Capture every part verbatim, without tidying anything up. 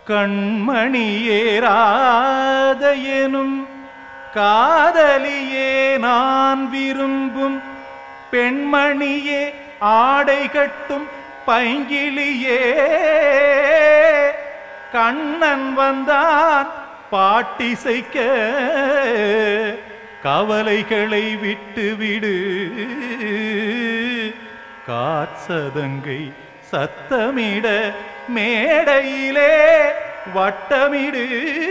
கண்மணியேராதையெனும் காதலியே நான் விரும்பும் பெண்மணியே ஆடை கட்டும் பைங்கிளியே கண்ணன் வந்தான் பாட்டிசைக்க கவலைகளை விட்டுவிடு காற்சதங்கை சத்தமிட மேடையிலே வட்டமிடு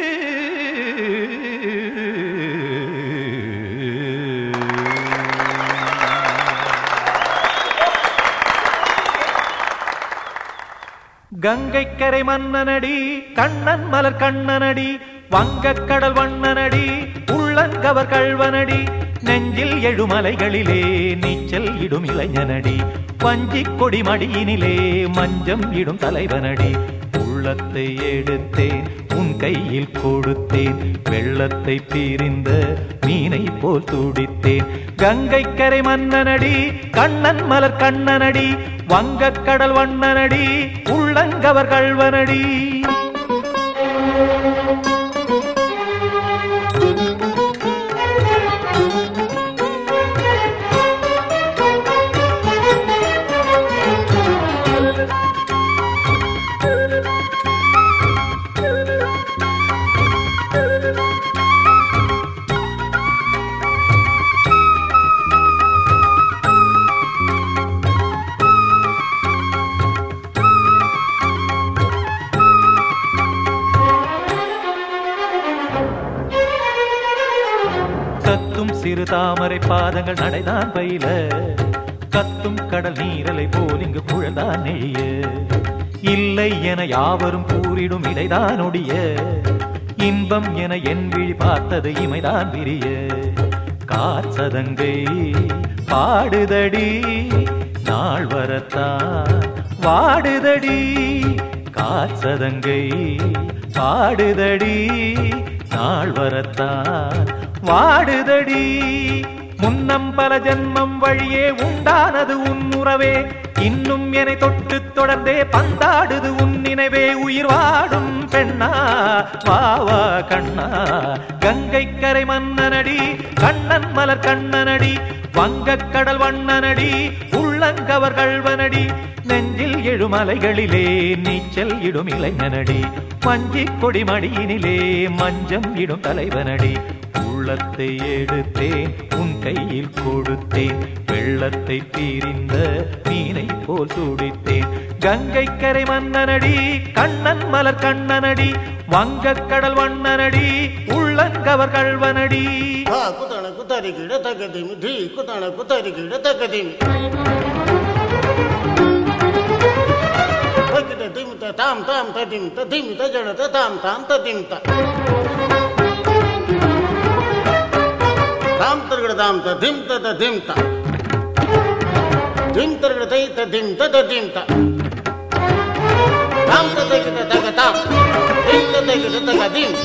கங்கைக்கரை மன்னனடி கண்ணன் மலர் கண்ணனடி வங்கக்கடல் வண்ணனடி உள்ளங்கவர் கள்வனடி நெஞ்சில் எழுமலைகளிலே நீச்சல் இடும் இளைஞனடி வஞ்சிக் கொடி மடியினிலே மஞ்சம் இடும் தலைவனடி உள்ளத்தை எடுத்தேன் உன் கையில் கொடுத்தேன் வெள்ளத்தை பிரிந்த மீனை போல் துடித்தேன் கங்கைக்கரை மன்னனடி கண்ணன் மலர் கண்ணனடி வங்கக்கடல் வண்ணனடி உள்ளங்கவர் கள்வனடி சிறு தாமரை பாதங்கள் நடைதான் பயில கத்தும் கடல் நீரலை போல் இங்கு குழல்தான் நெய்ய இல்லை என யாவரும் கூறிடும் இடைதான் ஒடிய இன்பம் என என் விழி பார்த்தது இமைதான் விரிய காற்சதங்கை பாடுதடி நாள் வரத்தான் வாடுதடி காற்சதங்கை பாடுதடி நாள் வரத்தான் வாடுதடி முன்னம் பல ஜென்மம் வழியே உண்டானது உன் உறவே இன்னும் என்னை தொட்டு தொடர்ந்தே பந்தாடுது உன் நினைவே உயிர் வாடும் பெண்ணா வாவா கண்ணா கங்கைக்கரை மன்னனடி கண்ணன் மலர் கண்ணனடி வங்கக்கடல் வண்ணனடி உள்ளங்கவர் கள்வனடி நெஞ்சில் எழுமலைகளிலே நீச்சல் இடும் இளைஞனடி வஞ்சிக் கொடி மடியினிலே மஞ்சம் இடும் தலைவனடி உள்ளத்தை எடுத்தேன் உன் கையில் கொடுத்தேன் வெள்ளத்தை பிரிந்த மீனை போல் துடித்தேன் கங்கைக்கரை மன்னனடி கண்ணன் மலர் கண்ணனடி வங்கக்கடல் வண்ணனடி உள்ளங்கவர் கள்வனடி குதன குத்தரிகிட தகதிமி தி குதன குத்தரிகிட தகதிமி தகிட திமித தாம் தாம் ததிம் ததிம் தஜட தாம் தாம் ததிம் த தாம் தர்கட தாம் ததிம் ததிம் த திம் தர்கட தை ததிம் ததிம் த தாம் ததகிட தக தாம் திம் ததகிட தகதிம்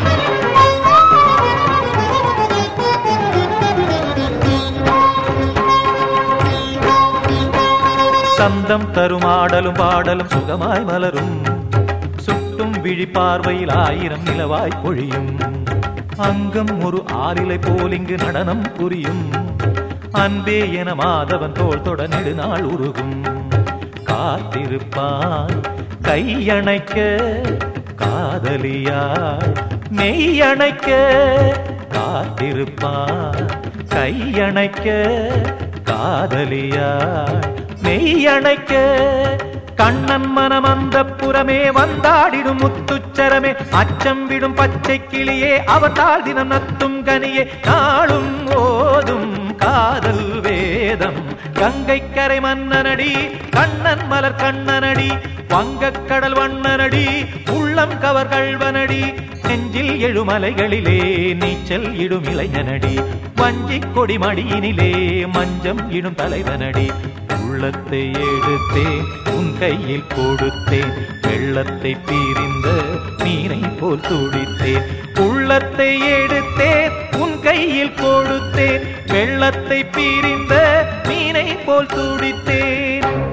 சந்தம் தருமாடலும் பாடலும் சுகமாய் மலரும் சுட்டும் விழி பார்வையில் ஆயிரம் நிலவாய் பொழியும் அங்கம் ஒரு ஆலிலை போல் இங்கு நடனம் புரியும் அன்பே என மாதவன் தோள் தொட நெடுநாள் உருகும் காத்திருப்பான் கையணைக்க காதலியாள் மெய்யணைக்க காத்திருப்பான் கையணைக்க காதலியாள் மெய்யணைக்க கண்ணன் மனம் அந்த புறமே வந்தாடிடும் முத்துச்சரமே அச்சம் விடும் பச்சை கிளியே அவத்தால் தினம் நத்தும் கனியே நாளும் ஓதும் காதல் வேதம் கங்கைக்கரை மன்னனடி கண்ணன் மலர் கண்ணனடி வங்கக்கடல் வண்ணனடி உள்ளம் கவர் கள்வனடி நெஞ்சில் எழுமலைகளிலே நீச்சல் இடும் இளைஞனடி வஞ்சிக் கொடி மடியினிலே மஞ்சம் இடும் தலைவனடி உள்ளத்தை எடுத்தேன் உன் கையில் கொடுத்தேன் வெள்ளத்தை பிரிந்த மீனை போல் துடித்தேன் உள்ளத்தை எடுத்தேன் உன் கையில் கொடுத்தேன் வெள்ளத்தை பிரிந்த மீனை போல் துடித்தேன்